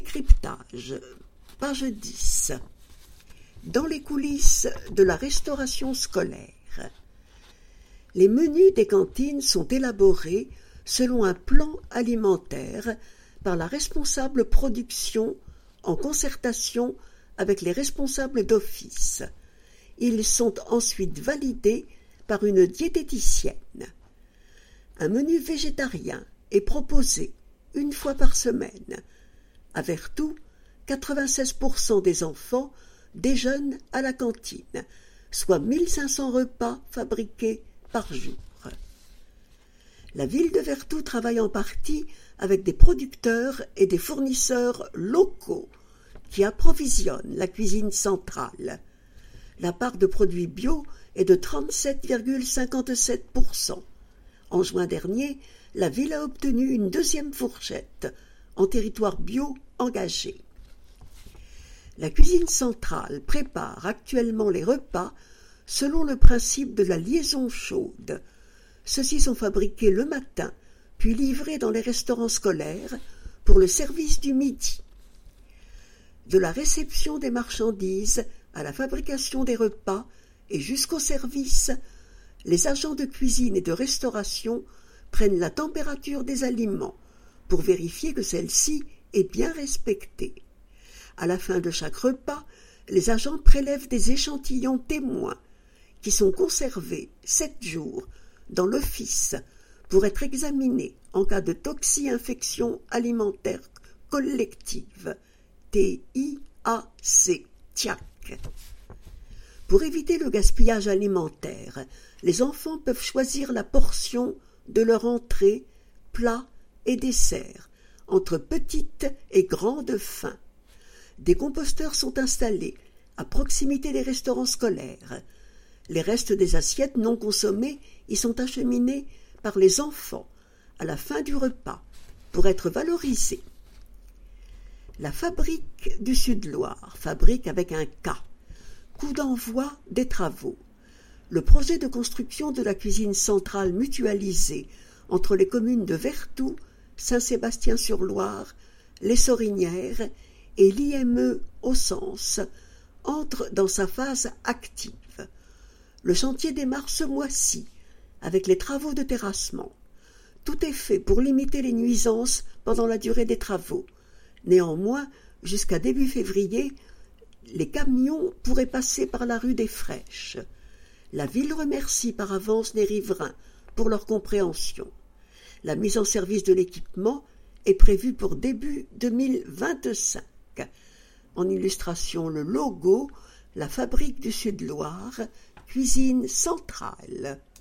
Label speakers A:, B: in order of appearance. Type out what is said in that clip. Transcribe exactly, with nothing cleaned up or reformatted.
A: Décryptage, page dix. Dans les coulisses de la restauration scolaire. Les menus des cantines sont élaborés selon un plan alimentaire par la responsable production en concertation avec les responsables d'office. Ils sont ensuite validés par une diététicienne. Un menu végétarien est proposé une fois par semaine. À Vertou, quatre-vingt-seize pour cent des enfants déjeunent à la cantine, soit mille cinq cents repas fabriqués par jour. La ville de Vertou travaille en partie avec des producteurs et des fournisseurs locaux qui approvisionnent la cuisine centrale. La part de produits bio est de trente-sept virgule cinquante-sept pour cent. En juin dernier, la ville a obtenu une deuxième fourchette en territoire bio engagé. La cuisine centrale prépare actuellement les repas selon le principe de la liaison chaude. Ceux-ci sont fabriqués le matin, puis livrés dans les restaurants scolaires pour le service du midi. De la réception des marchandises à la fabrication des repas et jusqu'au service, les agents de cuisine et de restauration prennent la température des aliments pour vérifier que celle-ci est bien respectée. À la fin de chaque repas, les agents prélèvent des échantillons témoins qui sont conservés sept jours dans l'office pour être examinés en cas de toxi-infection alimentaire collective, T I A C, T I A C. Pour éviter le gaspillage alimentaire, les enfants peuvent choisir la portion de leur entrée, plat et dessert, entre petites et grandes faims. Des composteurs sont installés à proximité des restaurants scolaires. Les restes des assiettes non consommées y sont acheminés par les enfants à la fin du repas pour être valorisés. La fabrique du Sud-Loire, fabrique avec un K, coup d'envoi des travaux. Le projet de construction de la cuisine centrale mutualisée entre les communes de Vertou, Saint-Sébastien-sur-Loire, les Sorinières et l'I M E Auxances entre dans sa phase active. Le chantier démarre ce mois-ci avec les travaux de terrassement. Tout est fait pour limiter les nuisances pendant la durée des travaux. Néanmoins, jusqu'à début février, les camions pourraient passer par la rue des Fraîches. La ville remercie par avance les riverains pour leur compréhension. La mise en service de l'équipement est prévue pour début deux mille vingt-cinq. En illustration, le logo, la fabrique du Sud-Loire, cuisine centrale.